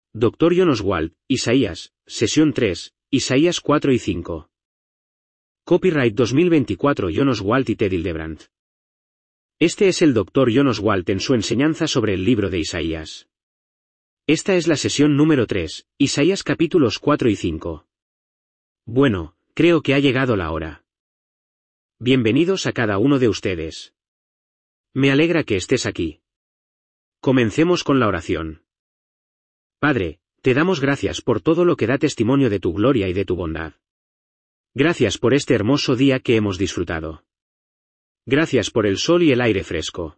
Dr. John Oswalt, Isaías, sesión 3, Isaías 4 y 5. Copyright 2024 John Oswalt y Ted Hildebrand. Este es el Dr. John Oswalt en su enseñanza sobre el libro de Isaías. Esta es la sesión número 3, Isaías capítulos 4 y 5. Bueno, creo que ha llegado la hora. Bienvenidos a cada uno de ustedes. Me alegra que estés aquí. Comencemos con la oración. Padre, te damos gracias por todo lo que da testimonio de tu gloria y de tu bondad. Gracias por este hermoso día que hemos disfrutado. Gracias por el sol y el aire fresco.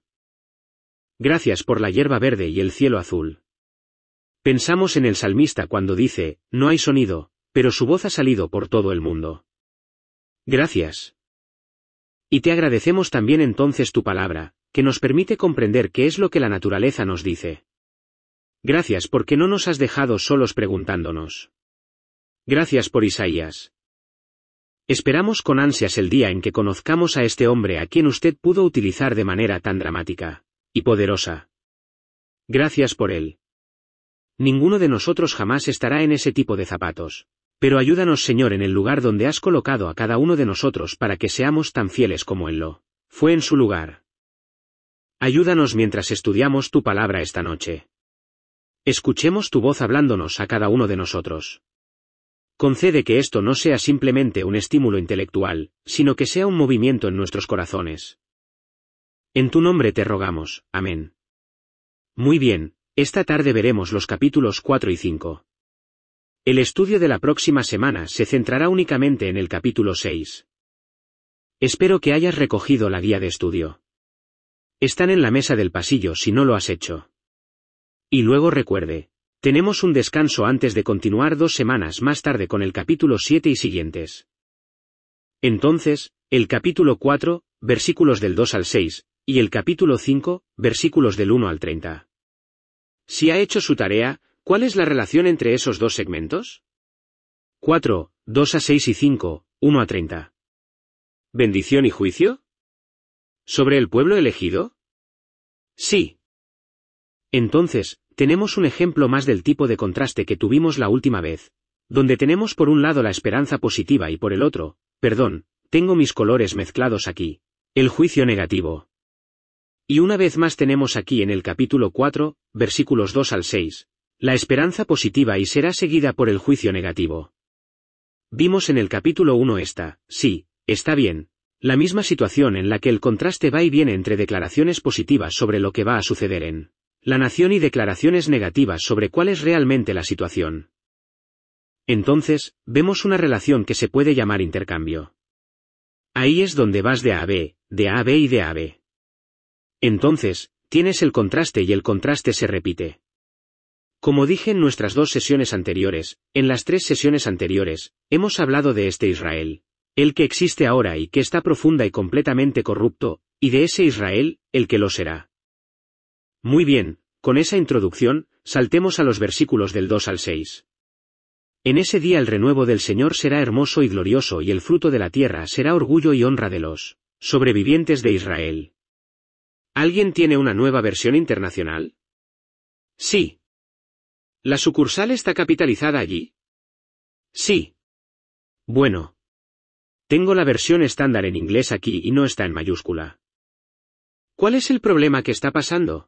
Gracias por la hierba verde y el cielo azul. Pensamos en el salmista cuando dice, no hay sonido, pero su voz ha salido por todo el mundo. Gracias. Y te agradecemos también entonces tu palabra, que nos permite comprender qué es lo que la naturaleza nos dice. Gracias porque no nos has dejado solos preguntándonos. Gracias por Isaías. Esperamos con ansias el día en que conozcamos a este hombre a quien usted pudo utilizar de manera tan dramática y poderosa. Gracias por él. Ninguno de nosotros jamás estará en ese tipo de zapatos, pero ayúdanos Señor en el lugar donde has colocado a cada uno de nosotros para que seamos tan fieles como Él lo fue en su lugar. Ayúdanos mientras estudiamos tu palabra esta noche. Escuchemos tu voz hablándonos a cada uno de nosotros. Concede que esto no sea simplemente un estímulo intelectual, sino que sea un movimiento en nuestros corazones. En tu nombre te rogamos, amén. Muy bien, esta tarde veremos los capítulos 4 y 5. El estudio de la próxima semana se centrará únicamente en el capítulo 6. Espero que hayas recogido la guía de estudio. Están en la mesa del pasillo si no lo has hecho. Y luego recuerde, tenemos un descanso antes de continuar 2 semanas más tarde con el capítulo 7 y siguientes. Entonces, el capítulo 4, versículos del 2 al 6, y el capítulo 5, versículos del 1 al 30. Si ha hecho su tarea, ¿cuál es la relación entre esos dos segmentos? 4, 2 a 6 y 5, 1 a 30. ¿Bendición y juicio? ¿Sobre el pueblo elegido? Sí. Entonces, tenemos un ejemplo más del tipo de contraste que tuvimos la última vez, donde tenemos por un lado la esperanza positiva y por el otro, tengo mis colores mezclados aquí, el juicio negativo. Y una vez más tenemos aquí en el capítulo 4, versículos 2 al 6, la esperanza positiva y será seguida por el juicio negativo. Vimos en el capítulo 1 está bien, la misma situación en la que el contraste va y viene entre declaraciones positivas sobre lo que va a suceder en la nación y declaraciones negativas sobre cuál es realmente la situación. Entonces, vemos una relación que se puede llamar intercambio. Ahí es donde vas de A a B, de A a B y de A a B. Entonces, tienes el contraste y el contraste se repite. Como dije en nuestras 2 sesiones anteriores, en las 3 sesiones anteriores, hemos hablado de este Israel, el que existe ahora y que está profunda y completamente corrupto, y de ese Israel, el que lo será. Muy bien, con esa introducción, saltemos a los versículos del 2 al 6. En ese día el renuevo del Señor será hermoso y glorioso y el fruto de la tierra será orgullo y honra de los sobrevivientes de Israel. ¿Alguien tiene una nueva versión internacional? Sí. ¿La sucursal está capitalizada allí? Sí. Bueno. Tengo la versión estándar en inglés aquí y no está en mayúscula. ¿Cuál es el problema que está pasando?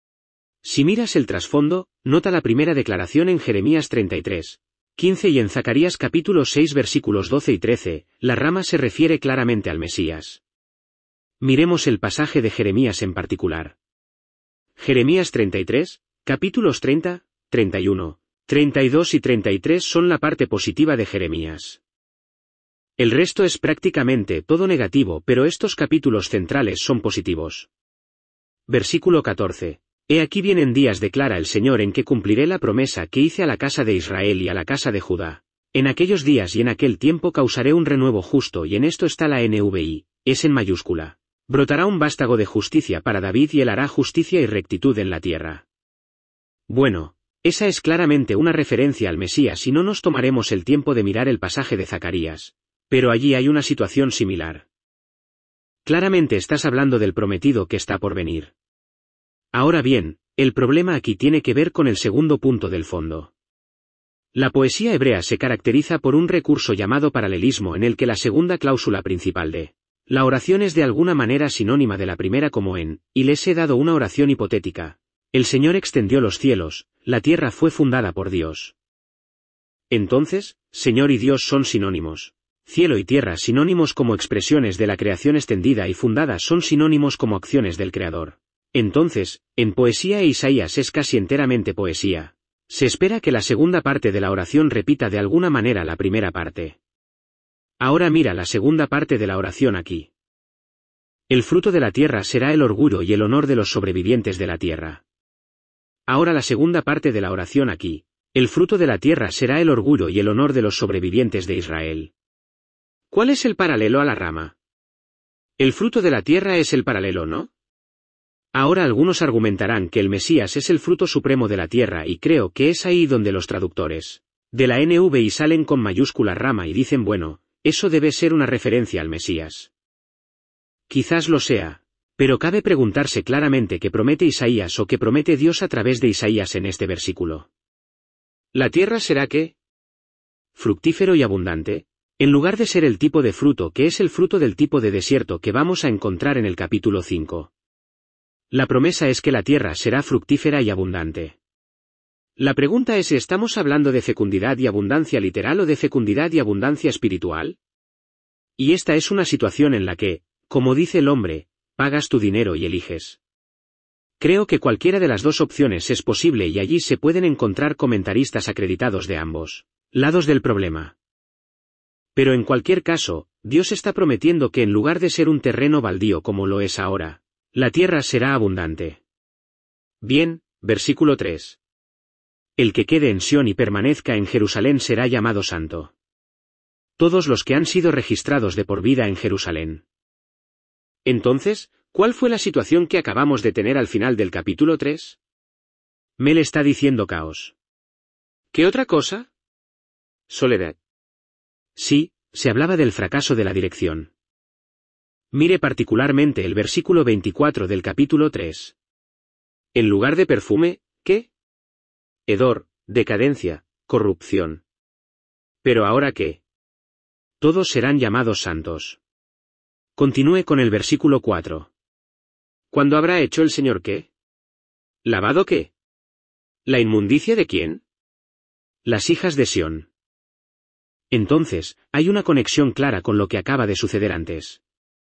Si miras el trasfondo, nota la primera declaración en Jeremías 33, 15 y en Zacarías capítulo 6 versículos 12 y 13, la rama se refiere claramente al Mesías. Miremos el pasaje de Jeremías en particular. Jeremías 33, capítulos 30, 31, 32 y 33 son la parte positiva de Jeremías. El resto es prácticamente todo negativo, pero estos capítulos centrales son positivos. Versículo 14. He aquí vienen días, declara el Señor, en que cumpliré la promesa que hice a la casa de Israel y a la casa de Judá. En aquellos días y en aquel tiempo causaré un renuevo justo y en esto está la NVI, es en mayúscula. Brotará un vástago de justicia para David y él hará justicia y rectitud en la tierra. Bueno, esa es claramente una referencia al Mesías y no nos tomaremos el tiempo de mirar el pasaje de Zacarías, pero allí hay una situación similar. Claramente estás hablando del prometido que está por venir. Ahora bien, el problema aquí tiene que ver con el segundo punto del fondo. La poesía hebrea se caracteriza por un recurso llamado paralelismo en el que la segunda cláusula principal de la oración es de alguna manera sinónima de la primera, como en, y les he dado una oración hipotética. El Señor extendió los cielos, la tierra fue fundada por Dios. Entonces, Señor y Dios son sinónimos. Cielo y tierra sinónimos como expresiones de la creación extendida y fundada son sinónimos como acciones del Creador. Entonces, en poesía e Isaías es casi enteramente poesía. Se espera que la segunda parte de la oración repita de alguna manera la primera parte. Ahora mira la segunda parte de la oración aquí. El fruto de la tierra será el orgullo y el honor de los sobrevivientes de la tierra. Ahora la segunda parte de la oración aquí. El fruto de la tierra será el orgullo y el honor de los sobrevivientes de Israel. ¿Cuál es el paralelo a la rama? El fruto de la tierra es el paralelo, ¿no? Ahora algunos argumentarán que el Mesías es el fruto supremo de la tierra y creo que es ahí donde los traductores de la NVI salen con mayúscula rama y dicen bueno, eso debe ser una referencia al Mesías. Quizás lo sea, pero cabe preguntarse claramente qué promete Isaías o qué promete Dios a través de Isaías en este versículo. ¿La tierra será qué? Fructífero y abundante, en lugar de ser el tipo de fruto que es el fruto del tipo de desierto que vamos a encontrar en el capítulo 5. La promesa es que la tierra será fructífera y abundante. La pregunta es si estamos hablando de fecundidad y abundancia literal o de fecundidad y abundancia espiritual. Y esta es una situación en la que, como dice el hombre, pagas tu dinero y eliges. Creo que cualquiera de las dos opciones es posible y allí se pueden encontrar comentaristas acreditados de ambos lados del problema. Pero en cualquier caso, Dios está prometiendo que en lugar de ser un terreno baldío como lo es ahora, la tierra será abundante. Bien, versículo 3. El que quede en Sión y permanezca en Jerusalén será llamado santo. Todos los que han sido registrados de por vida en Jerusalén. Entonces, ¿cuál fue la situación que acabamos de tener al final del capítulo 3? Mel está diciendo caos. ¿Qué otra cosa? Soledad. Sí, se hablaba del fracaso de la dirección. Mire particularmente el versículo 24 del capítulo 3. En lugar de perfume, ¿qué? Hedor, decadencia, corrupción. ¿Pero ahora qué? Todos serán llamados santos. Continúe con el versículo 4. ¿Cuándo habrá hecho el Señor qué? ¿Lavado qué? ¿La inmundicia de quién? Las hijas de Sión. Entonces, hay una conexión clara con lo que acaba de suceder antes.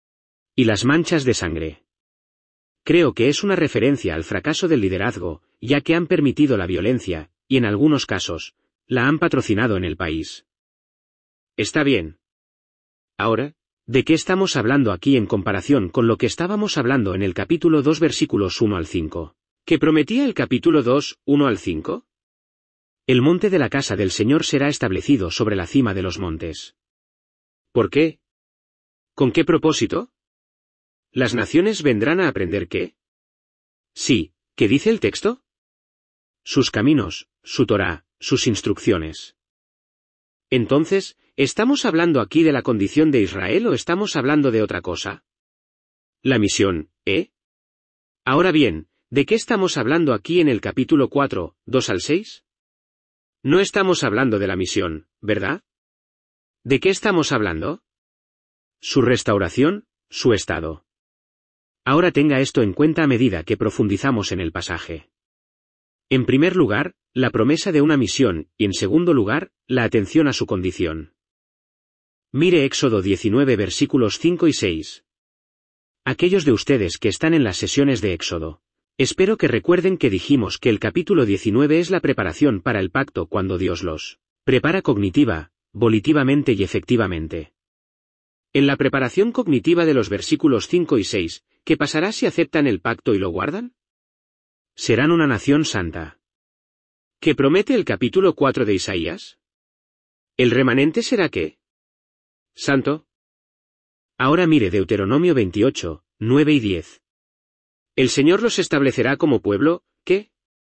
Y las manchas de sangre. Creo que es una referencia al fracaso del liderazgo, ya que han permitido la violencia, y en algunos casos, la han patrocinado en el país. Está bien. Ahora, ¿de qué estamos hablando aquí en comparación con lo que estábamos hablando en el capítulo 2 versículos 1 al 5? ¿Qué prometía el capítulo 2, 1 al 5? El monte de la casa del Señor será establecido sobre la cima de los montes. ¿Por qué? ¿Con qué propósito? ¿Las naciones vendrán a aprender qué? Sí, ¿qué dice el texto? Sus caminos, su Torá, sus instrucciones. Entonces, ¿estamos hablando aquí de la condición de Israel o estamos hablando de otra cosa? La misión, ¿eh? Ahora bien, ¿de qué estamos hablando aquí en el capítulo 4, 2 al 6? No estamos hablando de la misión, ¿verdad? ¿De qué estamos hablando? Su restauración, su estado. Ahora tenga esto en cuenta a medida que profundizamos en el pasaje. En primer lugar, la promesa de una misión, y en segundo lugar, la atención a su condición. Mire Éxodo 19 versículos 5 y 6. Aquellos de ustedes que están en las sesiones de Éxodo, espero que recuerden que dijimos que el capítulo 19 es la preparación para el pacto cuando Dios los prepara cognitiva, volitivamente y efectivamente. En la preparación cognitiva de los versículos 5 y 6, ¿qué pasará si aceptan el pacto y lo guardan? Serán una nación santa. ¿Qué promete el capítulo 4 de Isaías? ¿El remanente será qué? ¿Santo? Ahora mire Deuteronomio 28, 9 y 10. El Señor los establecerá como pueblo, ¿qué?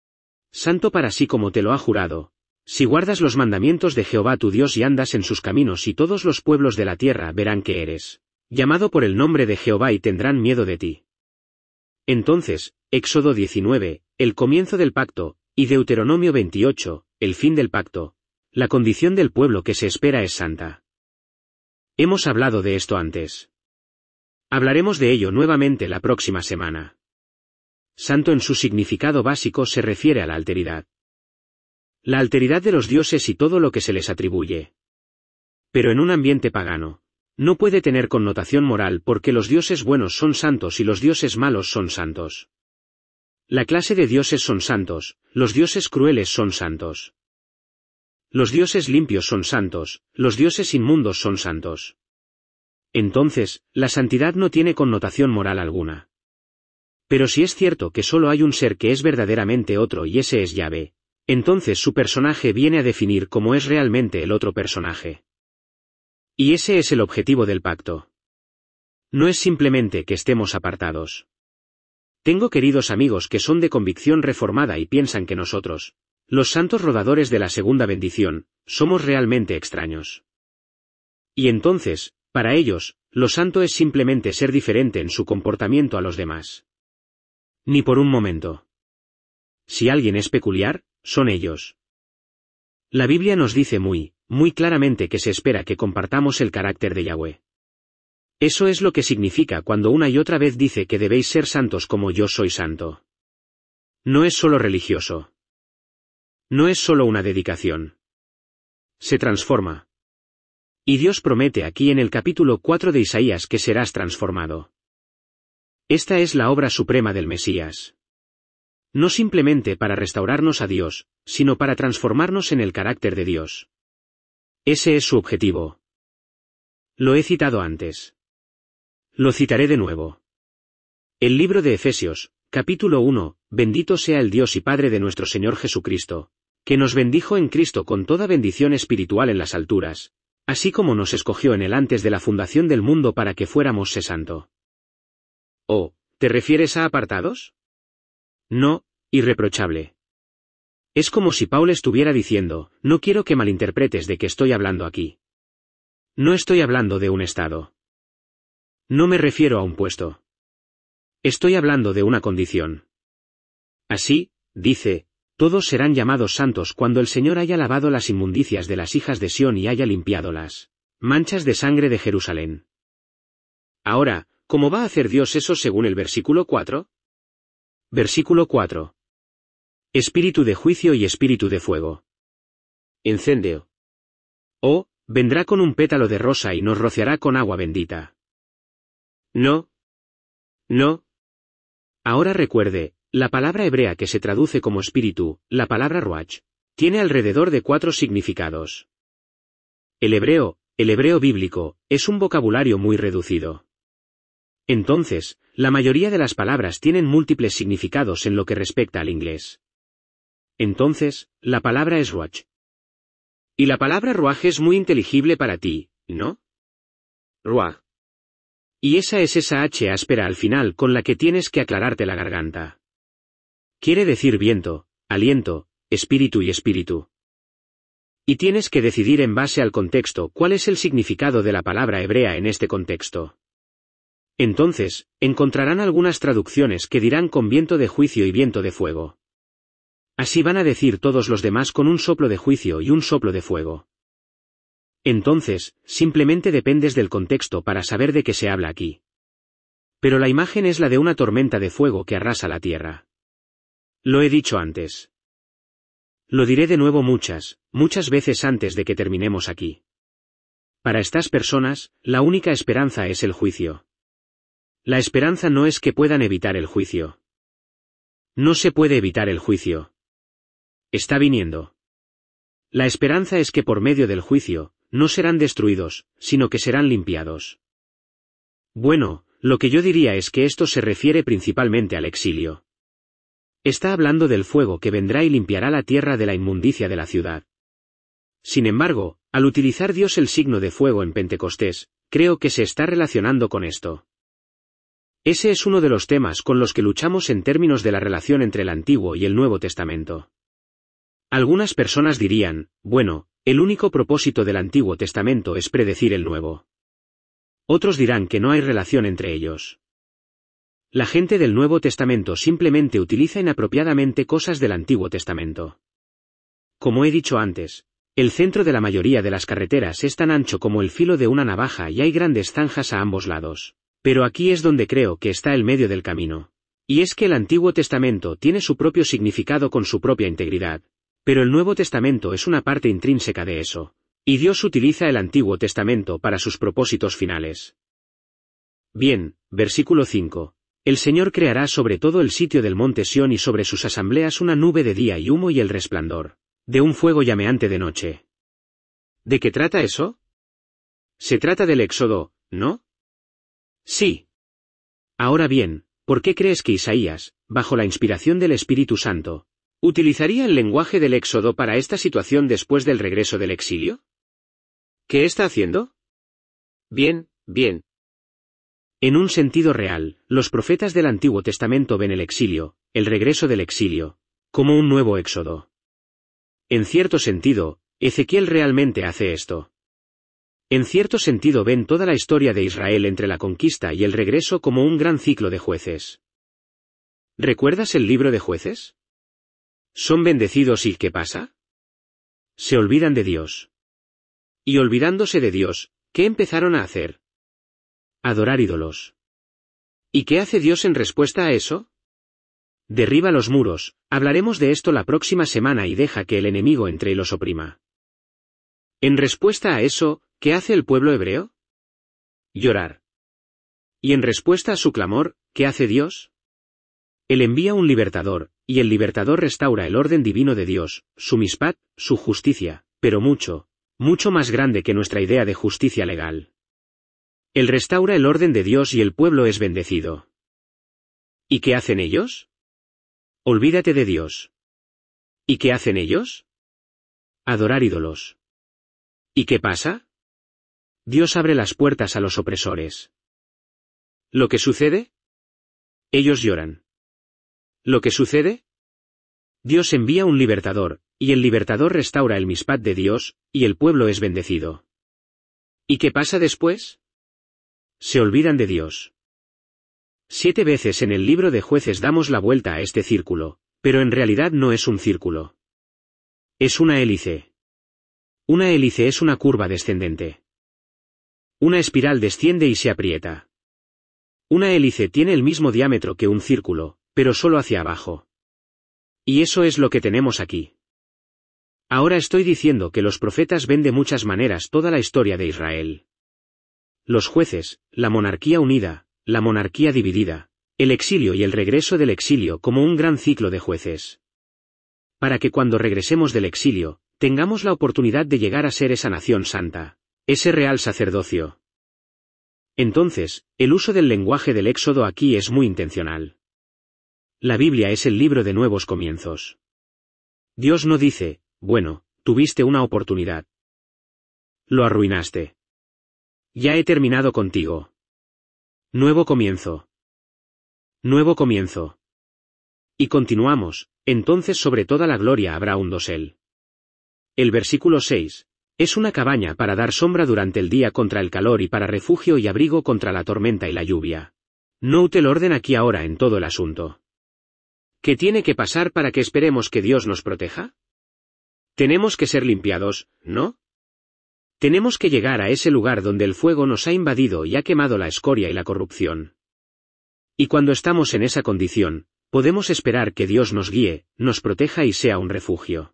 Santo para sí como te lo ha jurado. Si guardas los mandamientos de Jehová tu Dios y andas en sus caminos y todos los pueblos de la tierra verán que eres llamado por el nombre de Jehová y tendrán miedo de ti. Entonces, Éxodo 19, el comienzo del pacto, y Deuteronomio 28, el fin del pacto, la condición del pueblo que se espera es santa. Hemos hablado de esto antes. Hablaremos de ello nuevamente la próxima semana. Santo en su significado básico se refiere a la alteridad. La alteridad de los dioses y todo lo que se les atribuye. Pero en un ambiente pagano, no puede tener connotación moral porque los dioses buenos son santos y los dioses malos son santos. La clase de dioses son santos, los dioses crueles son santos. Los dioses limpios son santos, los dioses inmundos son santos. Entonces, la santidad no tiene connotación moral alguna. Pero si es cierto que solo hay un ser que es verdaderamente otro y ese es Yahvé, entonces su personaje viene a definir cómo es realmente el otro personaje. Y ese es el objetivo del pacto. No es simplemente que estemos apartados. Tengo queridos amigos que son de convicción reformada y piensan que nosotros, los santos rodadores de la segunda bendición, somos realmente extraños. Y entonces, para ellos, lo santo es simplemente ser diferente en su comportamiento a los demás. Ni por un momento. Si alguien es peculiar, son ellos. La Biblia nos dice muy claramente que se espera que compartamos el carácter de Yahweh. Eso es lo que significa cuando una y otra vez dice que debéis ser santos como yo soy santo. No es solo religioso. No es solo una dedicación. Se transforma. Y Dios promete aquí en el capítulo 4 de Isaías que serás transformado. Esta es la obra suprema del Mesías. No simplemente para restaurarnos a Dios, sino para transformarnos en el carácter de Dios. Ese es su objetivo. Lo he citado antes. Lo citaré de nuevo. El libro de Efesios, capítulo 1, bendito sea el Dios y Padre de nuestro Señor Jesucristo, que nos bendijo en Cristo con toda bendición espiritual en las alturas, así como nos escogió en él antes de la fundación del mundo para que fuéramos santo. ¿Oh, te refieres a apartados? No, irreprochable. Es como si Paul estuviera diciendo, no quiero que malinterpretes de qué estoy hablando aquí. No estoy hablando de un estado. No me refiero a un puesto. Estoy hablando de una condición. Así, dice, todos serán llamados santos cuando el Señor haya lavado las inmundicias de las hijas de Sión y haya limpiado las manchas de sangre de Jerusalén. Ahora, ¿cómo va a hacer Dios eso según el versículo 4? Versículo 4. Espíritu de juicio y espíritu de fuego. Incendeo. Oh, vendrá con un pétalo de rosa y nos rociará con agua bendita. No. No. Ahora recuerde, la palabra hebrea que se traduce como espíritu, la palabra ruach, tiene alrededor de 4 significados. El hebreo bíblico, es un vocabulario muy reducido. Entonces, la mayoría de las palabras tienen múltiples significados en lo que respecta al inglés. Entonces, la palabra es ruach. Y la palabra ruach es muy inteligible para ti, ¿no? Ruach. Y esa es esa H áspera al final con la que tienes que aclararte la garganta. Quiere decir viento, aliento, espíritu y espíritu. Y tienes que decidir en base al contexto cuál es el significado de la palabra hebrea en este contexto. Entonces, encontrarán algunas traducciones que dirán con viento de juicio y viento de fuego. Así van a decir todos los demás con un soplo de juicio y un soplo de fuego. Entonces, simplemente dependes del contexto para saber de qué se habla aquí. Pero la imagen es la de una tormenta de fuego que arrasa la tierra. Lo he dicho antes. Lo diré de nuevo muchas veces antes de que terminemos aquí. Para estas personas, la única esperanza es el juicio. La esperanza no es que puedan evitar el juicio. No se puede evitar el juicio. Está viniendo. La esperanza es que por medio del juicio, no serán destruidos, sino que serán limpiados. Bueno, lo que yo diría es que esto se refiere principalmente al exilio. Está hablando del fuego que vendrá y limpiará la tierra de la inmundicia de la ciudad. Sin embargo, al utilizar Dios el signo de fuego en Pentecostés, creo que se está relacionando con esto. Ese es uno de los temas con los que luchamos en términos de la relación entre el Antiguo y el Nuevo Testamento. Algunas personas dirían, bueno, el único propósito del Antiguo Testamento es predecir el Nuevo. Otros dirán que no hay relación entre ellos. La gente del Nuevo Testamento simplemente utiliza inapropiadamente cosas del Antiguo Testamento. Como he dicho antes, El centro de la mayoría de las carreteras es tan ancho como el filo de una navaja y hay grandes zanjas a ambos lados. Pero aquí es donde creo que está el medio del camino. Y es que el Antiguo Testamento tiene su propio significado con su propia integridad. Pero el Nuevo Testamento es una parte intrínseca de eso. Y Dios utiliza el Antiguo Testamento para sus propósitos finales. Bien, versículo 5. El Señor creará sobre todo el sitio del monte Sión y sobre sus asambleas una nube de día y humo y el resplandor de un fuego llameante de noche. ¿De qué trata eso? Se trata del Éxodo, ¿no? Sí. Ahora bien, ¿por qué crees que Isaías, bajo la inspiración del Espíritu Santo, utilizaría el lenguaje del Éxodo para esta situación después del regreso del exilio? ¿Qué está haciendo? Bien. En un sentido real, los profetas del Antiguo Testamento ven el exilio, el regreso del exilio, como un nuevo éxodo. En cierto sentido, Ezequiel realmente hace esto. En cierto sentido ven toda la historia de Israel entre la conquista y el regreso como un gran ciclo de jueces. ¿Recuerdas el libro de Jueces? Son bendecidos y ¿qué pasa? Se olvidan de Dios. Y olvidándose de Dios, ¿qué empezaron a hacer? Adorar ídolos. ¿Y qué hace Dios en respuesta a eso? Derriba los muros, hablaremos de esto la próxima semana y deja que el enemigo entre y los oprima. En respuesta a eso, ¿qué hace el pueblo hebreo? Llorar. Y en respuesta a su clamor, ¿qué hace Dios? Él envía un libertador, y el libertador restaura el orden divino de Dios, su mispat, su justicia, pero mucho más grande que nuestra idea de justicia legal. Él restaura el orden de Dios y el pueblo es bendecido. ¿Y qué hacen ellos? Olvídate de Dios. ¿Y qué hacen ellos? Adorar ídolos. ¿Y qué pasa? Dios abre las puertas a los opresores. ¿Lo que sucede? Ellos lloran. ¿Lo que sucede? Dios envía un libertador, y el libertador restaura el mispat de Dios, y el pueblo es bendecido. ¿Y qué pasa después? Se olvidan de Dios. 7 veces en el libro de Jueces damos la vuelta a este círculo, pero en realidad no es un círculo. Es una hélice. Una hélice es una curva descendente. Una espiral desciende y se aprieta. Una hélice tiene el mismo diámetro que un círculo, pero solo hacia abajo. Y eso es lo que tenemos aquí. Ahora estoy diciendo que los profetas ven de muchas maneras toda la historia de Israel. Los jueces, la monarquía unida, la monarquía dividida, el exilio y el regreso del exilio como un gran ciclo de jueces. Para que cuando regresemos del exilio, tengamos la oportunidad de llegar a ser esa nación santa, ese real sacerdocio. Entonces, el uso del lenguaje del Éxodo aquí es muy intencional. La Biblia es el libro de nuevos comienzos. Dios no dice, bueno, tuviste una oportunidad. Lo arruinaste. Ya he terminado contigo. Nuevo comienzo. Nuevo comienzo. Y continuamos, entonces sobre toda la gloria habrá un dosel. El versículo 6. Es una cabaña para dar sombra durante el día contra el calor y para refugio y abrigo contra la tormenta y la lluvia. Note el orden aquí ahora en todo el asunto. ¿Qué tiene que pasar para que esperemos que Dios nos proteja? Tenemos que ser limpiados, ¿no? Tenemos que llegar a ese lugar donde el fuego nos ha invadido y ha quemado la escoria y la corrupción. Y cuando estamos en esa condición, podemos esperar que Dios nos guíe, nos proteja y sea un refugio.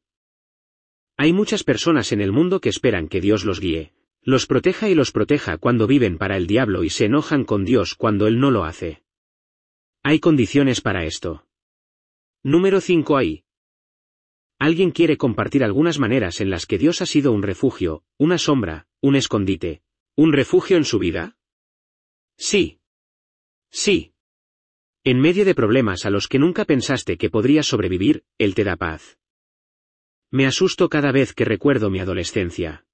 Hay muchas personas en el mundo que esperan que Dios los guíe, los proteja y los proteja cuando viven para el diablo y se enojan con Dios cuando Él no lo hace. Hay condiciones para esto. Número 5 ahí. ¿Alguien quiere compartir algunas maneras en las que Dios ha sido un refugio, una sombra, un escondite, un refugio en su vida? Sí. Sí. En medio de problemas a los que nunca pensaste que podrías sobrevivir, Él te da paz. Me asusto cada vez que recuerdo mi adolescencia.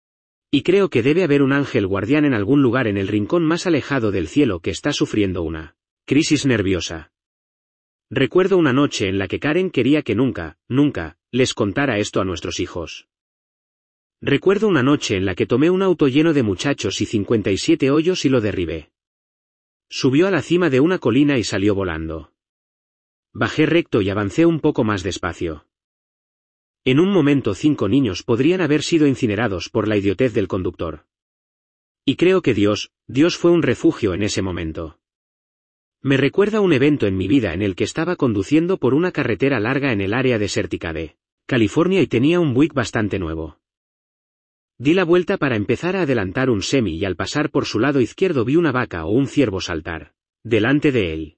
Y creo que debe haber un ángel guardián en algún lugar en el rincón más alejado del cielo que está sufriendo una crisis nerviosa. Recuerdo una noche en la que Karen quería que nunca, les contara esto a nuestros hijos. Recuerdo una noche en la que tomé un auto lleno de muchachos y 57 hoyos y lo derribé. Subió a la cima de una colina y salió volando. Bajé recto y avancé un poco más despacio. En un momento 5 niños podrían haber sido incinerados por la idiotez del conductor. Y creo que Dios fue un refugio en ese momento. Me recuerda un evento en mi vida en el que estaba conduciendo por una carretera larga en el área desértica de California y tenía un Buick bastante nuevo. Di la vuelta para empezar a adelantar un semi y al pasar por su lado izquierdo vi una vaca o un ciervo saltar delante de él.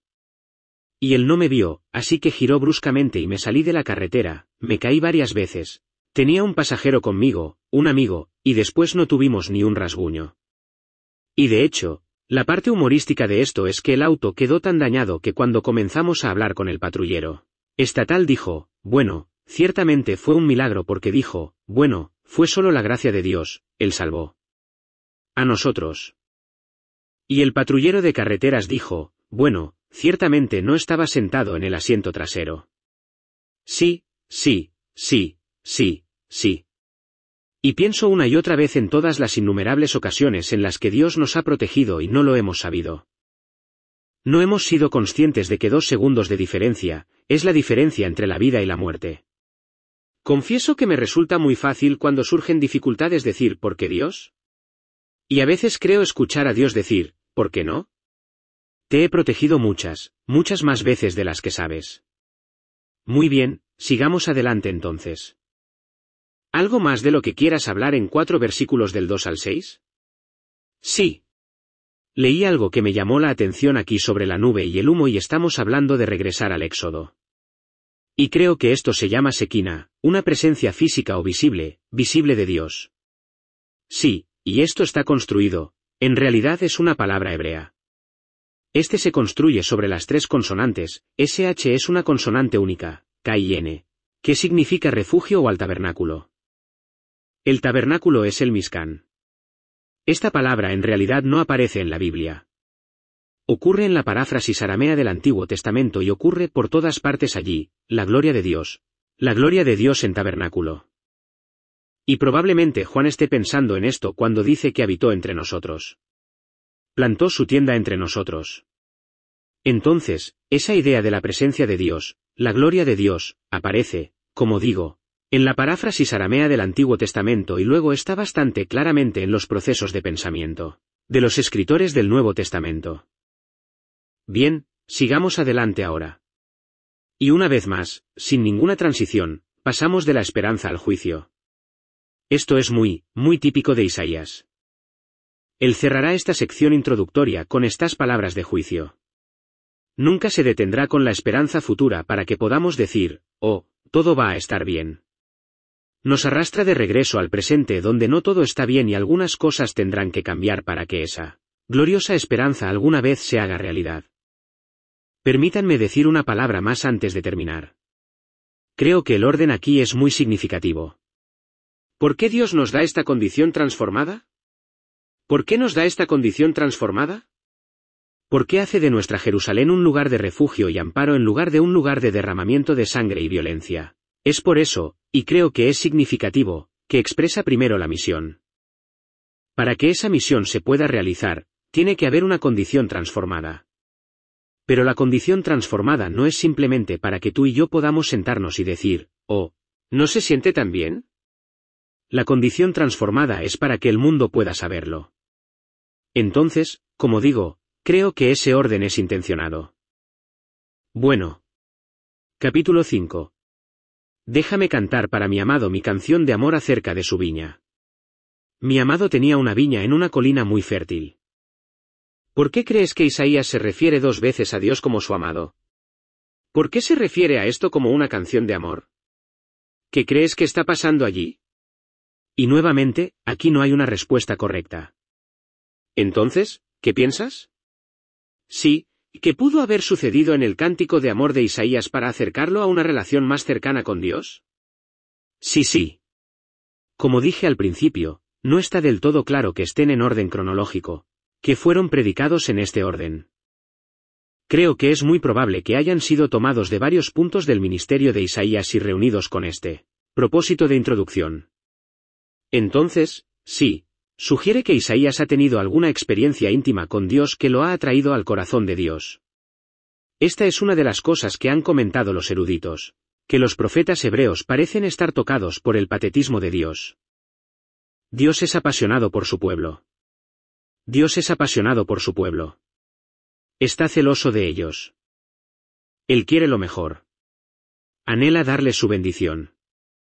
Y él no me vio, así que giró bruscamente y me salí de la carretera, me caí varias veces. Tenía un pasajero conmigo, un amigo, y después no tuvimos ni un rasguño. Y de hecho, la parte humorística de esto es que el auto quedó tan dañado que cuando comenzamos a hablar con el patrullero estatal dijo, bueno, ciertamente fue un milagro porque dijo, bueno, fue solo la gracia de Dios, Él salvó a nosotros. Y el patrullero de carreteras dijo, bueno, ciertamente no estaba sentado en el asiento trasero. Sí, sí, sí, sí, sí. Y pienso una y otra vez en todas las innumerables ocasiones en las que Dios nos ha protegido y no lo hemos sabido. No hemos sido conscientes de que 2 segundos de diferencia es la diferencia entre la vida y la muerte. Confieso que me resulta muy fácil cuando surgen dificultades decir ¿por qué Dios? Y a veces creo escuchar a Dios decir ¿por qué no? Te he protegido muchas más veces de las que sabes. Muy bien, sigamos adelante entonces. ¿Algo más de lo que quieras hablar en 4 versículos del 2 al 6? Sí. Leí algo que me llamó la atención aquí sobre la nube y el humo y estamos hablando de regresar al Éxodo. Y creo que esto se llama Sequina, una presencia física o visible de Dios. Sí, y esto está construido, en realidad es una palabra hebrea. Este se construye sobre las 3 consonantes, SH es una consonante única, K y N, que significa refugio o al tabernáculo. El tabernáculo es el Mishkan. Esta palabra en realidad no aparece en la Biblia. Ocurre en la paráfrasis aramea del Antiguo Testamento y ocurre por todas partes allí, la gloria de Dios en tabernáculo. Y probablemente Juan esté pensando en esto cuando dice que habitó entre nosotros. Plantó su tienda entre nosotros. Entonces, esa idea de la presencia de Dios, la gloria de Dios, aparece, como digo, en la paráfrasis aramea del Antiguo Testamento y luego está bastante claramente en los procesos de pensamiento de los escritores del Nuevo Testamento. Bien, sigamos adelante ahora. Y una vez más, sin ninguna transición, pasamos de la esperanza al juicio. Esto es muy típico de Isaías. Él cerrará esta sección introductoria con estas palabras de juicio. Nunca se detendrá con la esperanza futura para que podamos decir, oh, todo va a estar bien. Nos arrastra de regreso al presente donde no todo está bien y algunas cosas tendrán que cambiar para que esa gloriosa esperanza alguna vez se haga realidad. Permítanme decir una palabra más antes de terminar. Creo que el orden aquí es muy significativo. ¿Por qué Dios nos da esta condición transformada? ¿Por qué nos da esta condición transformada? ¿Por qué hace de nuestra Jerusalén un lugar de refugio y amparo en lugar de un lugar de derramamiento de sangre y violencia? Es por eso, y creo que es significativo, que expresa primero la misión. Para que esa misión se pueda realizar, tiene que haber una condición transformada. Pero la condición transformada no es simplemente para que tú y yo podamos sentarnos y decir, oh, ¿no se siente tan bien? La condición transformada es para que el mundo pueda saberlo. Entonces, como digo, creo que ese orden es intencionado. Bueno. Capítulo 5. Déjame cantar para mi amado mi canción de amor acerca de su viña. Mi amado tenía una viña en una colina muy fértil. ¿Por qué crees que Isaías se refiere 2 veces a Dios como su amado? ¿Por qué se refiere a esto como una canción de amor? ¿Qué crees que está pasando allí? Y nuevamente, aquí no hay una respuesta correcta. Entonces, ¿qué piensas? Sí, ¿qué pudo haber sucedido en el cántico de amor de Isaías para acercarlo a una relación más cercana con Dios? Sí. Como dije al principio, no está del todo claro que estén en orden cronológico, que fueron predicados en este orden. Creo que es muy probable que hayan sido tomados de varios puntos del ministerio de Isaías y reunidos con este propósito de introducción. Entonces, sí, sugiere que Isaías ha tenido alguna experiencia íntima con Dios que lo ha atraído al corazón de Dios. Esta es una de las cosas que han comentado los eruditos. que los profetas hebreos parecen estar tocados por el patetismo de Dios. Dios es apasionado por su pueblo. Dios es apasionado por su pueblo. Está celoso de ellos. Él quiere lo mejor. Anhela darles su bendición.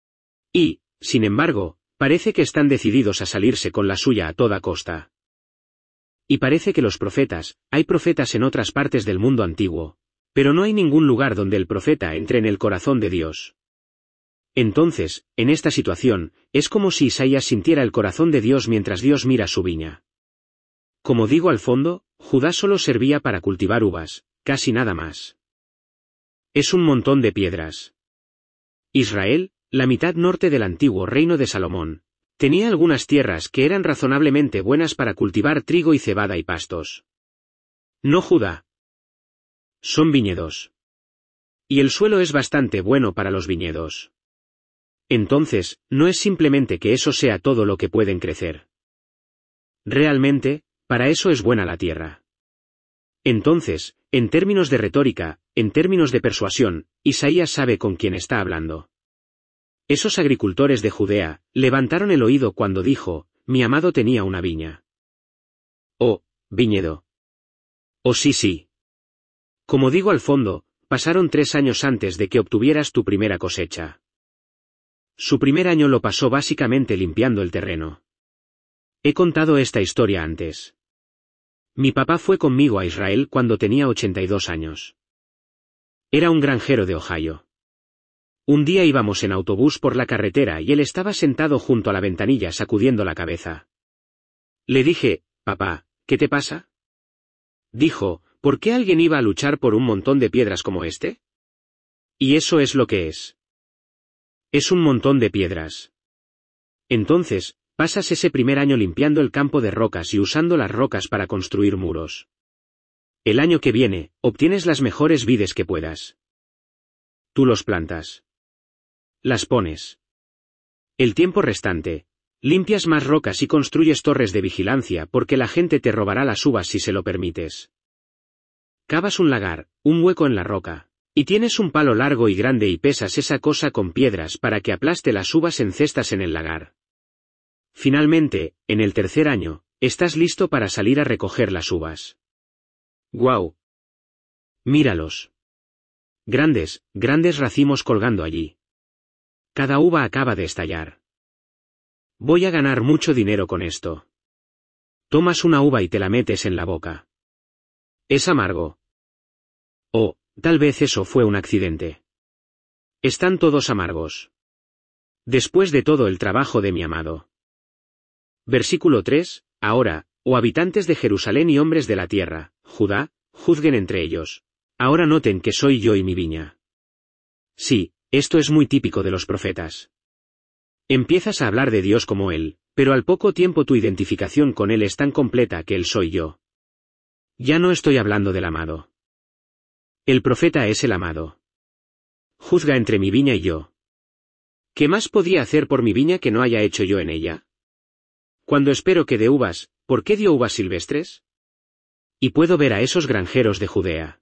Y, sin embargo, parece que están decididos a salirse con la suya a toda costa. Y parece que hay profetas en otras partes del mundo antiguo, pero no hay ningún lugar donde el profeta entre en el corazón de Dios. Entonces, en esta situación, es como si Isaías sintiera el corazón de Dios mientras Dios mira su viña. Como digo al fondo, Judá solo servía para cultivar uvas, casi nada más. Es un montón de piedras. Israel, la mitad norte del antiguo reino de Salomón, tenía algunas tierras que eran razonablemente buenas para cultivar trigo y cebada y pastos. No Judá. Son viñedos. Y el suelo es bastante bueno para los viñedos. Entonces, no es simplemente que eso sea todo lo que pueden crecer. Realmente, para eso es buena la tierra. Entonces, en términos de retórica, en términos de persuasión, Isaías sabe con quién está hablando. Esos agricultores de Judea levantaron el oído cuando dijo, mi amado tenía una viña. Oh, viñedo. Oh sí. Como digo al fondo, pasaron 3 años antes de que obtuvieras tu primera cosecha. Su primer año lo pasó básicamente limpiando el terreno. He contado esta historia antes. Mi papá fue conmigo a Israel cuando tenía 82 años. Era un granjero de Ohio. Un día íbamos en autobús por la carretera y él estaba sentado junto a la ventanilla sacudiendo la cabeza. Le dije, papá, ¿qué te pasa? Dijo, ¿por qué alguien iba a luchar por un montón de piedras como este? Y eso es lo que es. Es un montón de piedras. Entonces, pasas ese primer año limpiando el campo de rocas y usando las rocas para construir muros. El año que viene, obtienes las mejores vides que puedas. Tú los plantas. Las pones. El tiempo restante, limpias más rocas y construyes torres de vigilancia porque la gente te robará las uvas si se lo permites. Cavas un lagar, un hueco en la roca, y tienes un palo largo y grande y pesas esa cosa con piedras para que aplaste las uvas en cestas en el lagar. Finalmente, en el tercer año, estás listo para salir a recoger las uvas. ¡Guau! Míralos. Grandes racimos colgando allí. Cada uva acaba de estallar. Voy a ganar mucho dinero con esto. Tomas una uva y te la metes en la boca. Es amargo. Oh, tal vez eso fue un accidente. Están todos amargos. Después de todo el trabajo de mi amado. Versículo 3, ahora, oh habitantes de Jerusalén y hombres de la tierra, Judá, juzguen entre ellos. Ahora noten que soy yo y mi viña. Sí, esto es muy típico de los profetas. Empiezas a hablar de Dios como Él, pero al poco tiempo tu identificación con Él es tan completa que Él soy yo. Ya no estoy hablando del amado. El profeta es el amado. Juzga entre mi viña y yo. ¿Qué más podía hacer por mi viña que no haya hecho yo en ella? Cuando espero que dé uvas, ¿por qué dio uvas silvestres? Y puedo ver a esos granjeros de Judea.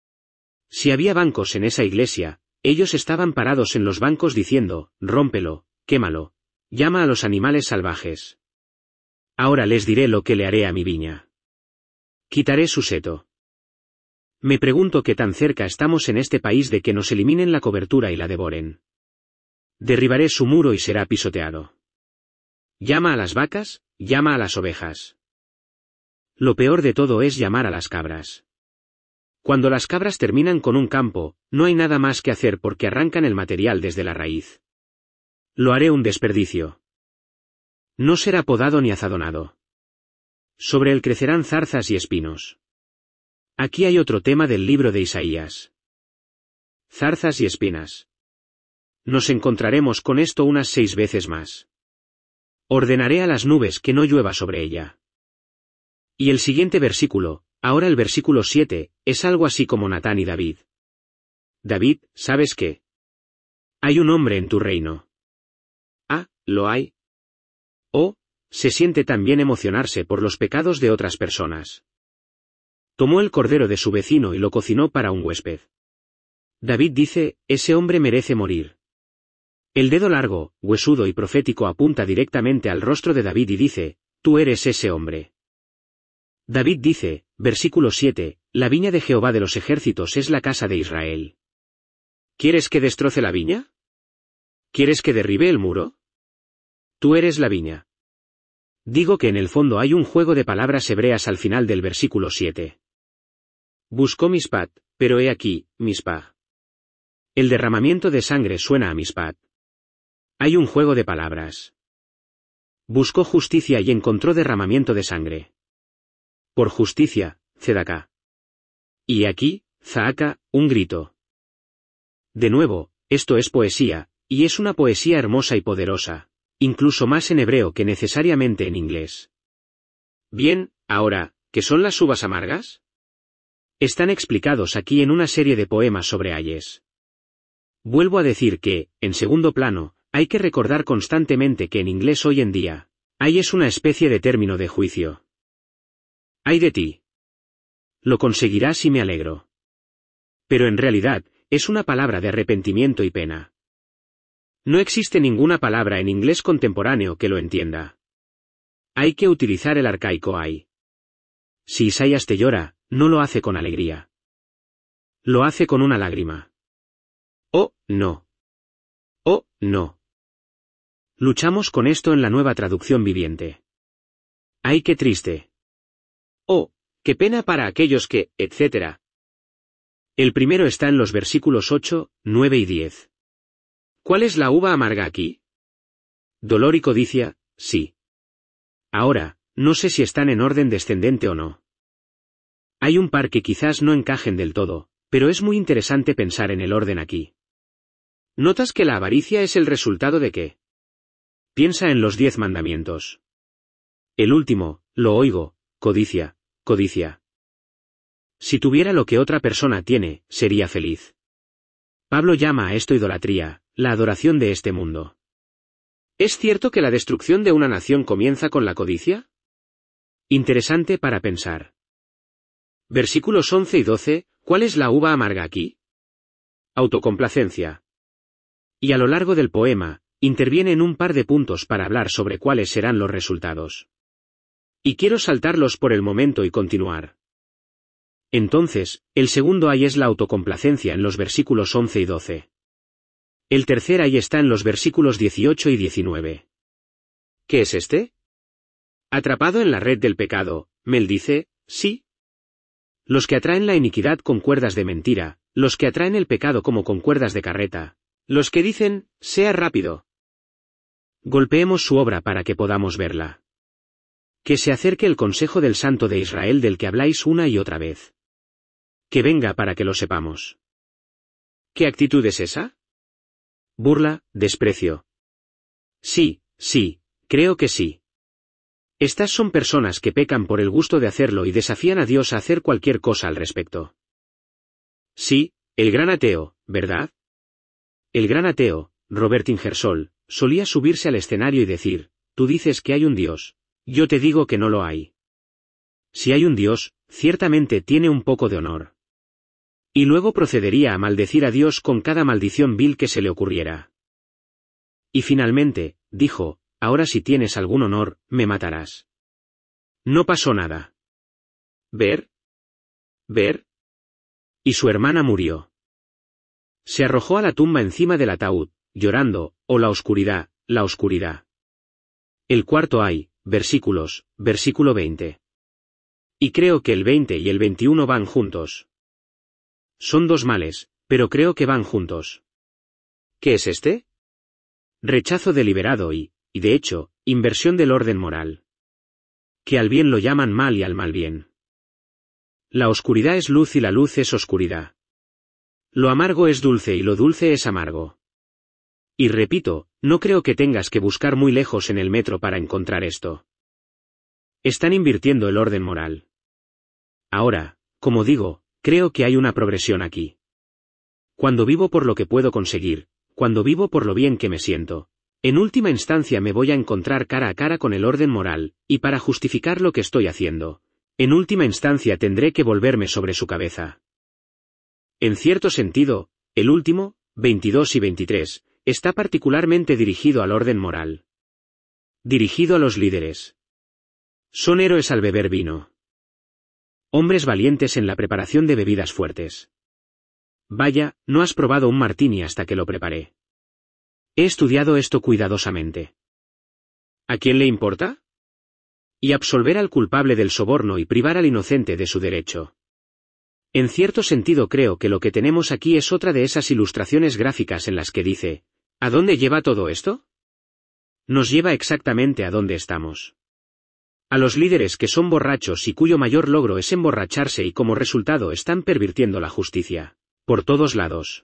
Si había bancos en esa iglesia, ellos estaban parados en los bancos diciendo, rómpelo, quémalo, llama a los animales salvajes. Ahora les diré lo que le haré a mi viña. Quitaré su seto. Me pregunto qué tan cerca estamos en este país de que nos eliminen la cobertura y la devoren. Derribaré su muro y será pisoteado. Llama a las vacas, llama a las ovejas. Lo peor de todo es llamar a las cabras. Cuando las cabras terminan con un campo, no hay nada más que hacer porque arrancan el material desde la raíz. Lo haré un desperdicio. No será podado ni azadonado. Sobre él crecerán zarzas y espinos. Aquí hay otro tema del libro de Isaías. Zarzas y espinas. Nos encontraremos con esto unas 6 veces más. Ordenaré a las nubes que no llueva sobre ella. Y el siguiente versículo, ahora el versículo 7, es algo así como Natán y David. David, ¿sabes qué? Hay un hombre en tu reino. Ah, ¿lo hay? Oh, se siente tan bien emocionarse por los pecados de otras personas. Tomó el cordero de su vecino y lo cocinó para un huésped. David dice, ese hombre merece morir. El dedo largo, huesudo y profético apunta directamente al rostro de David y dice, tú eres ese hombre. David dice, versículo 7, la viña de Jehová de los ejércitos es la casa de Israel. ¿Quieres que destroce la viña? ¿Quieres que derribe el muro? Tú eres la viña. Digo que en el fondo hay un juego de palabras hebreas al final del versículo 7. Buscó Mispat, pero he aquí, Mispah. El derramamiento de sangre suena a Mispat. Hay un juego de palabras. Buscó justicia y encontró derramamiento de sangre. Por justicia, Tzedaká. Y aquí, Zaaka, un grito. De nuevo, esto es poesía, y es una poesía hermosa y poderosa, incluso más en hebreo que necesariamente en inglés. Bien, ahora, ¿qué son las uvas amargas? Están explicados aquí en una serie de poemas sobre Ayes. Vuelvo a decir que, en segundo plano, hay que recordar constantemente que en inglés hoy en día, ay es una especie de término de juicio. Ay de ti. Lo conseguirás y me alegro. Pero en realidad, es una palabra de arrepentimiento y pena. No existe ninguna palabra en inglés contemporáneo que lo entienda. Hay que utilizar el arcaico ay. Si Isaías te llora, no lo hace con alegría. Lo hace con una lágrima. Oh, no. Oh, no. Luchamos con esto en la Nueva Traducción Viviente. ¡Ay, qué triste! ¡Oh, qué pena para aquellos que, etc.! El primero está en los versículos 8, 9 y 10. ¿Cuál es la uva amarga aquí? Dolor y codicia, sí. Ahora, no sé si están en orden descendente o no. Hay un par que quizás no encajen del todo, pero es muy interesante pensar en el orden aquí. ¿Notas que la avaricia es el resultado de qué? Piensa en los 10 mandamientos. El último, lo oigo, codicia, codicia. Si tuviera lo que otra persona tiene, sería feliz. Pablo llama a esto idolatría, la adoración de este mundo. ¿Es cierto que la destrucción de una nación comienza con la codicia? Interesante para pensar. Versículos 11 y 12, ¿cuál es la uva amarga aquí? Autocomplacencia. Y a lo largo del poema, interviene en un par de puntos para hablar sobre cuáles serán los resultados. Y quiero saltarlos por el momento y continuar. Entonces, el segundo ay es la autocomplacencia en los versículos 11 y 12. El tercer ay está en los versículos 18 y 19. ¿Qué es este? Atrapado en la red del pecado, Mel dice, sí. Los que atraen la iniquidad con cuerdas de mentira, los que atraen el pecado como con cuerdas de carreta, los que dicen, sea rápido. Golpeemos su obra para que podamos verla. Que se acerque el consejo del Santo de Israel del que habláis una y otra vez. Que venga para que lo sepamos. ¿Qué actitud es esa? Burla, desprecio. Sí, sí, creo que sí. Estas son personas que pecan por el gusto de hacerlo y desafían a Dios a hacer cualquier cosa al respecto. Sí, el gran ateo, ¿verdad? El gran ateo, Robert Ingersoll, solía subirse al escenario y decir, tú dices que hay un Dios, yo te digo que no lo hay. Si hay un Dios, ciertamente tiene un poco de honor. Y luego procedería a maldecir a Dios con cada maldición vil que se le ocurriera. Y finalmente, dijo, ahora si tienes algún honor, me matarás. No pasó nada. ¿Ver? ¿Ver? Y su hermana murió. Se arrojó a la tumba encima del ataúd, llorando, oh la oscuridad, la oscuridad. El cuarto ay, versículos, versículo 20. Y creo que el 20 y el 21 van juntos. Son dos males, pero creo que van juntos. ¿Qué es este? Rechazo deliberado y, de hecho, inversión del orden moral. Que al bien lo llaman mal y al mal bien. La oscuridad es luz y la luz es oscuridad. Lo amargo es dulce y lo dulce es amargo. Y repito, no creo que tengas que buscar muy lejos en el metro para encontrar esto. Están invirtiendo el orden moral. Ahora, como digo, creo que hay una progresión aquí. Cuando vivo por lo que puedo conseguir, cuando vivo por lo bien que me siento, en última instancia me voy a encontrar cara a cara con el orden moral, y para justificar lo que estoy haciendo, en última instancia tendré que volverme sobre su cabeza. En cierto sentido, el último, 22 y 23, está particularmente dirigido al orden moral. Dirigido a los líderes. Son héroes al beber vino. Hombres valientes en la preparación de bebidas fuertes. Vaya, no has probado un martini hasta que lo preparé. He estudiado esto cuidadosamente. ¿A quién le importa? Y absolver al culpable del soborno y privar al inocente de su derecho. En cierto sentido creo que lo que tenemos aquí es otra de esas ilustraciones gráficas en las que dice, ¿a dónde lleva todo esto? Nos lleva exactamente a donde estamos. A los líderes que son borrachos y cuyo mayor logro es emborracharse y como resultado están pervirtiendo la justicia. Por todos lados.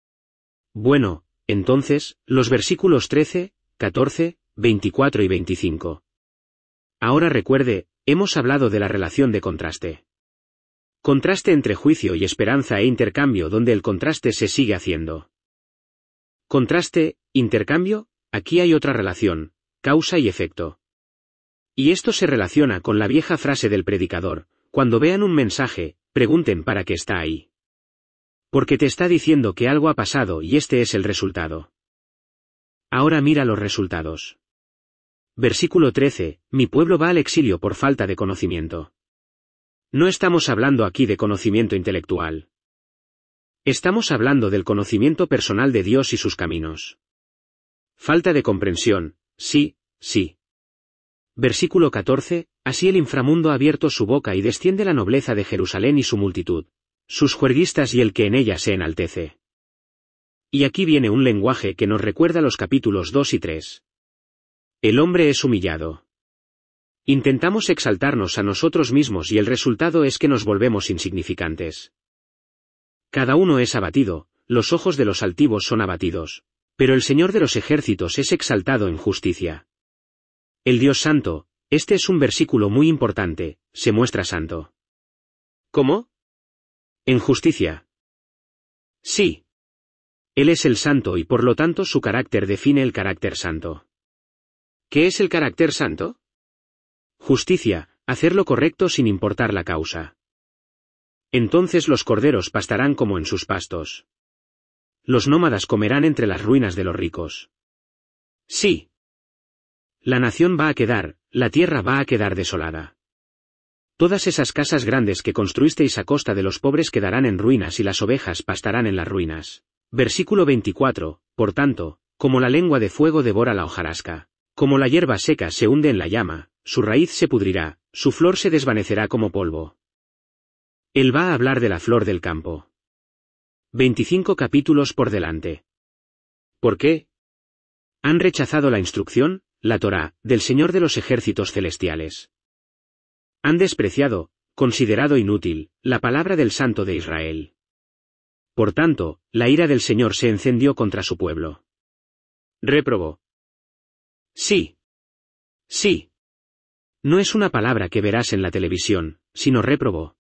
Bueno, entonces, los versículos 13, 14, 24 y 25. Ahora recuerde, hemos hablado de la relación de contraste. Contraste entre juicio y esperanza e intercambio donde el contraste se sigue haciendo. Contraste, intercambio, aquí hay otra relación, causa y efecto. Y esto se relaciona con la vieja frase del predicador, cuando vean un mensaje, pregunten para qué está ahí. Porque te está diciendo que algo ha pasado y este es el resultado. Ahora mira los resultados. Versículo 13, mi pueblo va al exilio por falta de conocimiento. No estamos hablando aquí de conocimiento intelectual. Estamos hablando del conocimiento personal de Dios y sus caminos. Falta de comprensión, sí, sí. Versículo 14, así el inframundo ha abierto su boca y desciende la nobleza de Jerusalén y su multitud, sus juerguistas y el que en ella se enaltece. Y aquí viene un lenguaje que nos recuerda los capítulos 2 y 3. El hombre es humillado. Intentamos exaltarnos a nosotros mismos y el resultado es que nos volvemos insignificantes. Cada uno es abatido, los ojos de los altivos son abatidos, pero el Señor de los ejércitos es exaltado en justicia. El Dios Santo, este es un versículo muy importante, se muestra santo. ¿Cómo? En justicia. Sí. Él es el santo y por lo tanto su carácter define el carácter santo. ¿Qué es el carácter santo? Justicia, hacer lo correcto sin importar la causa. Entonces los corderos pastarán como en sus pastos. Los nómadas comerán entre las ruinas de los ricos. Sí. La nación va a quedar, la tierra va a quedar desolada. Todas esas casas grandes que construisteis a costa de los pobres quedarán en ruinas y las ovejas pastarán en las ruinas. Versículo 24, por tanto, como la lengua de fuego devora la hojarasca, como la hierba seca se hunde en la llama, su raíz se pudrirá, su flor se desvanecerá como polvo. Él va a hablar de la flor del campo. 25 capítulos por delante. ¿Por qué? Han rechazado la instrucción, la Torá, del Señor de los ejércitos celestiales. Han despreciado, considerado inútil, la palabra del Santo de Israel. Por tanto, la ira del Señor se encendió contra su pueblo. Réprobo. Sí. Sí. No es una palabra que verás en la televisión, sino réprobo.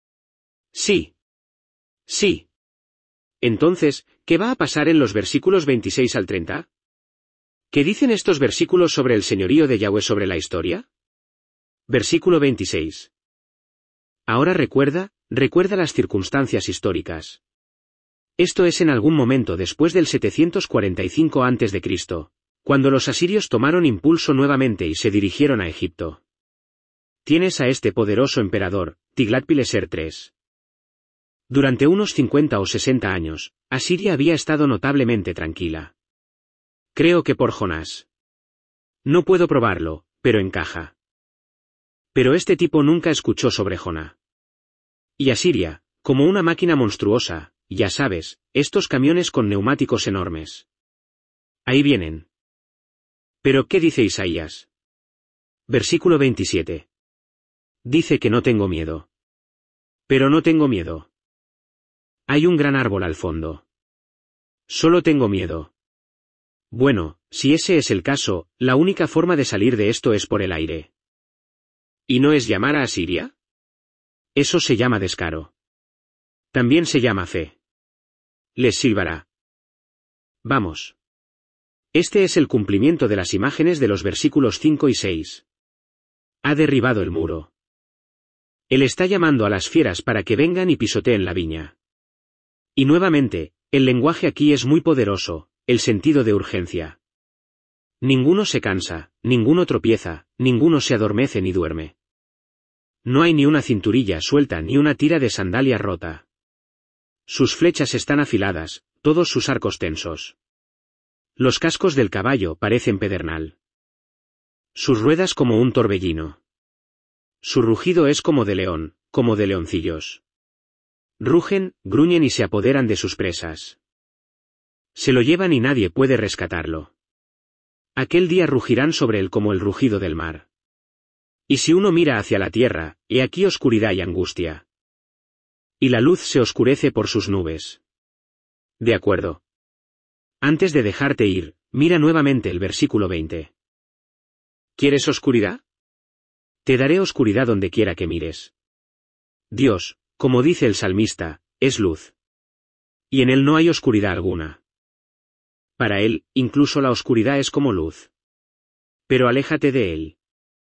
Sí. Sí. Entonces, ¿qué va a pasar en los versículos 26 al 30? ¿Qué dicen estos versículos sobre el señorío de Yahweh sobre la historia? Versículo 26. Ahora recuerda las circunstancias históricas. Esto es en algún momento después del 745 a.C., cuando los asirios tomaron impulso nuevamente y se dirigieron a Egipto. Tienes a este poderoso emperador, Tiglat-Pileser III. Durante unos 50 o 60 años, Asiria había estado notablemente tranquila. Creo que por Jonás. No puedo probarlo, pero encaja. Pero este tipo nunca escuchó sobre Joná. Y Asiria, como una máquina monstruosa, ya sabes, estos camiones con neumáticos enormes. Ahí vienen. Pero ¿qué dice Isaías? Versículo 27. Dice que no tengo miedo. Pero no tengo miedo. Hay un gran árbol al fondo. Solo tengo miedo. Bueno, si ese es el caso, la única forma de salir de esto es por el aire. ¿Y no es llamar a Asiria? Eso se llama descaro. También se llama fe. Les silbará. Vamos. Este es el cumplimiento de las imágenes de los versículos 5 y 6. Ha derribado el muro. Él está llamando a las fieras para que vengan y pisoteen la viña. Y nuevamente, El lenguaje aquí es muy poderoso, el sentido de urgencia. Ninguno se cansa, ninguno tropieza, ninguno se adormece ni duerme. No hay ni una cinturilla suelta ni una tira de sandalia rota. Sus flechas están afiladas, todos sus arcos tensos. Los cascos del caballo parecen pedernal. Sus ruedas como un torbellino. Su rugido es como de león, como de leoncillos. Rugen, gruñen y se apoderan de sus presas. Se lo llevan y nadie puede rescatarlo. Aquel día rugirán sobre él como el rugido del mar. Y si uno mira hacia la tierra, he aquí oscuridad y angustia. Y la luz se oscurece por sus nubes. De acuerdo. Antes de dejarte ir, mira nuevamente el versículo 20. ¿Quieres oscuridad? Te daré oscuridad donde quiera que mires. Dios, como dice el salmista, es luz. Y en él no hay oscuridad alguna. Para él, incluso la oscuridad es como luz. Pero aléjate de él.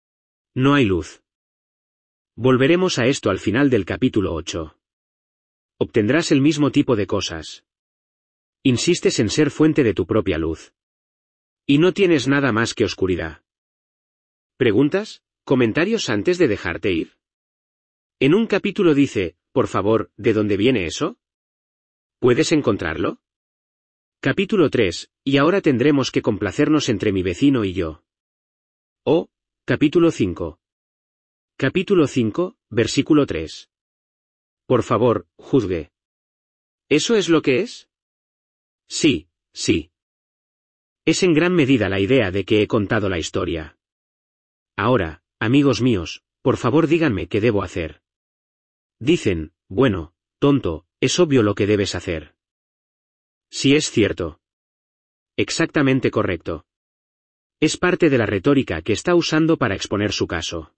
No hay luz. Volveremos a esto al final del capítulo 8. Obtendrás el mismo tipo de cosas. Insistes en ser fuente de tu propia luz. Y no tienes nada más que oscuridad. ¿Preguntas? ¿Comentarios antes de dejarte ir? En un capítulo dice, por favor, ¿de dónde viene eso? ¿Puedes encontrarlo? Capítulo 3, y ahora tendremos que complacernos entre mi vecino y yo. Oh, capítulo 5. Capítulo 5, versículo 3. Por favor, juzgue. ¿Eso es lo que es? Sí, sí. Es en gran medida la idea de que he contado la historia. Ahora, amigos míos, por favor díganme qué debo hacer. Dicen, bueno, tonto, es obvio lo que debes hacer. Sí es cierto. Exactamente correcto. Es parte de la retórica que está usando para exponer su caso.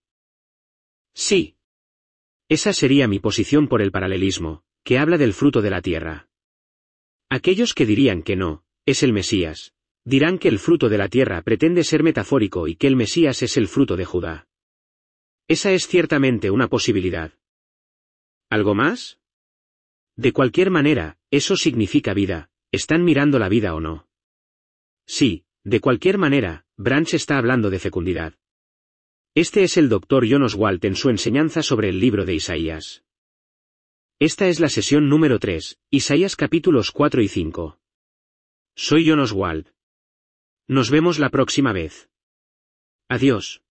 Sí. Esa sería mi posición por el paralelismo, que habla del fruto de la tierra. Aquellos que dirían que no, es el Mesías, dirán que el fruto de la tierra pretende ser metafórico y que el Mesías es el fruto de Judá. Esa es ciertamente una posibilidad. ¿Algo más? De cualquier manera, eso significa vida, ¿están mirando la vida o no? Sí, de cualquier manera, Branch está hablando de fecundidad. Este es el Dr. John Oswalt en su enseñanza sobre el libro de Isaías. Esta es la sesión número 3, Isaías capítulos 4 y 5. Soy John Oswalt. Nos vemos la próxima vez. Adiós.